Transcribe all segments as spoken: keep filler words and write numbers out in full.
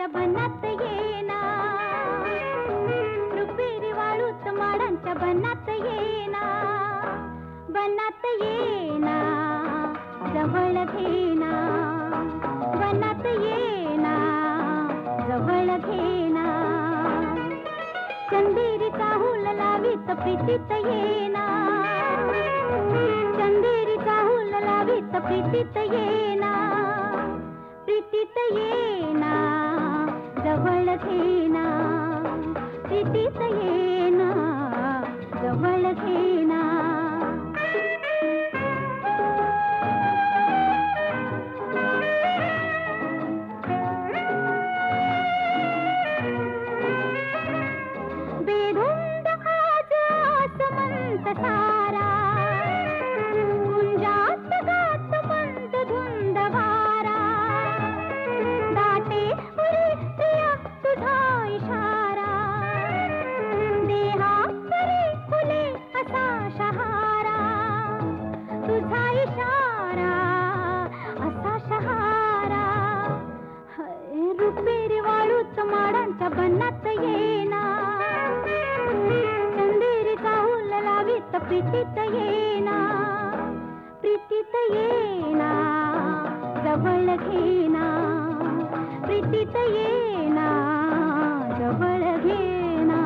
माडांच्या बनात येना, रुपेरी वाळूत माडांच्या बनात येना, बनात येना जवळ घेना, बनात येना जवळ घेना, चंदेरी चाहूल लावीत प्रीतीत येना, चंदेरी चाहूल लावीत प्रीतीत येना, प्रीतीत येना जवळ घेना, प्रीतीत येना जवळ घेना. बेधुंद आज आसमंत सारा, गुंजात गात मंद धुंद वारा, दाटे उरी प्रिया तुझा इशारा, देहा परी फुले असा शहारा, तुझा इशारा असा शहारा. हय रुपेरी वाळूत माडांच्या बनात येना, चंदेरी चाहूल लावीत प्रीतीत येना, प्रीतीत येना जवळ घेना, प्रीतीत येना जवळ घेना.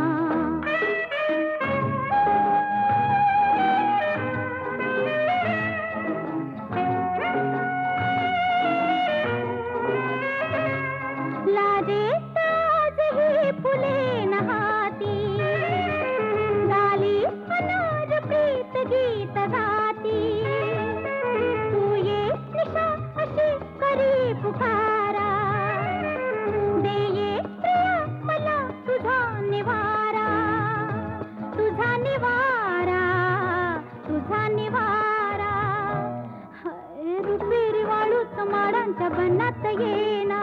लाजेत आजही फुले नहाती, गाली अनाज प्रीत गीत गाती, तू ये निशा अशी करी पुकारा, दे ये प्रिया मला तुझा निवारा, तुझा निवारा तुझा निवारा. हय रुपेरी वाळूत माडांच्या बनात येना,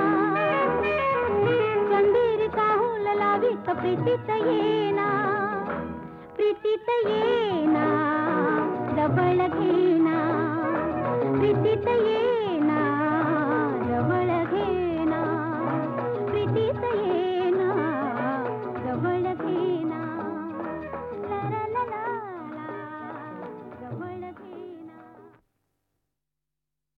चंदेरी चाहूल लावीत प्रीतीत येना, प्रीतीत येना जवळ घेना, प्रीतीत येना.